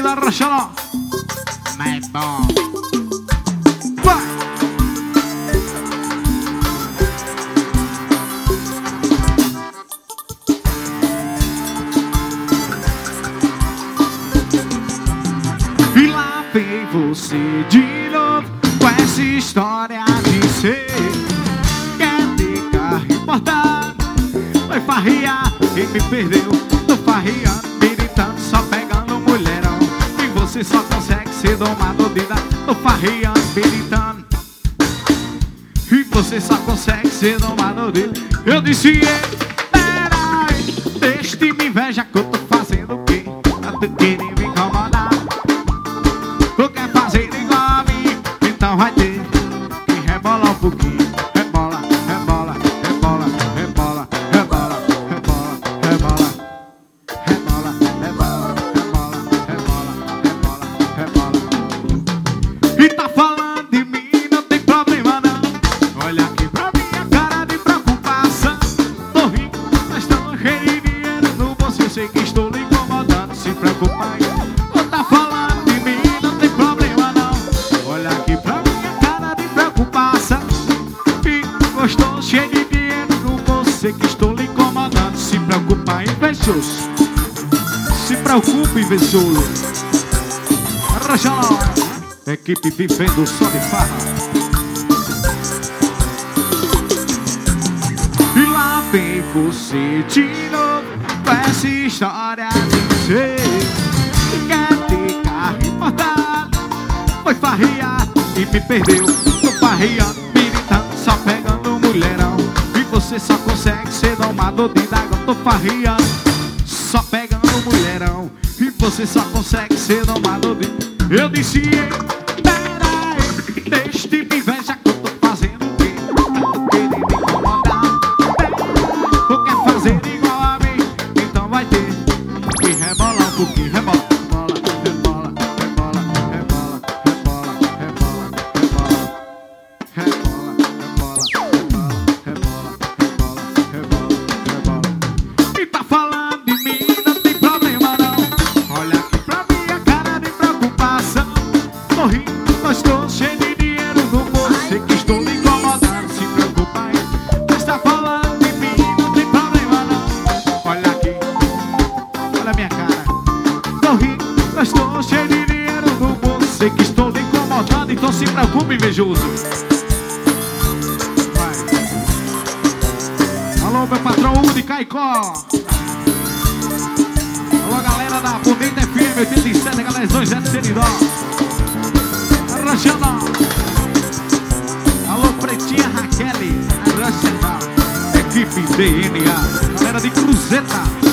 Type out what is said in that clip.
da Roxoló. Mas é bom. Vai! E lá vem você de novo com essa história de ser. Quer ter carro importado, vai farrear e me perdeu. Tô farreando, militando, só pegando mulherão. E você só consegue ser domado de dar. Tô farreando, militando, e você só consegue ser domado de. Eu disse, ei, peraí, deixa de me inveja que eu tô fazendo o quê? Tá tu querendo me incomodar. Tu quer fazer igual a mim, então vai ter que rebolar um pouquinho. Rebola, rebola, rebola, rebola, rebola, rebola, rebola, rebola, rebola, rebola, rebola, rebola, rebola. E tá falando de mim, não tem problema não. Olha aqui pra minha cara de preocupação. Tô rico, mas tô cheio de dinheiro no bolso. Eu sei que estou lhe incomodando, se preocupa aí. Tu tá falando de mim, não tem problema não. Olha aqui pra minha cara de preocupação. Fico gostoso, cheio de dinheiro no bolso. Sei que estou lhe incomodando, se preocupa aí, invejoso. Se preocupe, invejoso. Roxoló, equipe vivendo só de farra. E lá vem você de novo com essa história de ser. Quer ter carro importado, foi farrear e me perdeu. Tô farreando, militando, só pegando mulherão. E você só consegue ser domado de d'água. Tô farreando, só pegando mulherão. E você só consegue ser domado de. Eu disse, ei, peraí, deixa de me inveja que eu tô fazendo o quê? Tá querendo me incomodar. Tu quer fazer igual a mim, então vai ter que rebolar um pouquinho. Rebola, rebola, rebola, rebola, rebola, rebola, rebola, rebola, rebola, rebola, rebola, rebola, rebola. E tá falando de mim, não tem problema não. Olha aqui pra minha cara de preocupação. Tô rindo, mas estou cheio de dinheiro no bolso. Sei que estou lhe incomodando, se preocupa aí. Mas tá falando de mim, não tem problema não. Olha aqui, olha a minha cara. Tô rindo, mas estou cheio de dinheiro no bolso. Sei que estou lhe incomodando, então se preocupe, invejoso. Vai. Alô, meu patrão Hugo de Caicó. Alô, galera da Bonita FM 87, galera 2 de Seridó. Roxoló. Alô, Pretinha Raquel, Roxoló. Equipe DNA, galera de Cruzeta.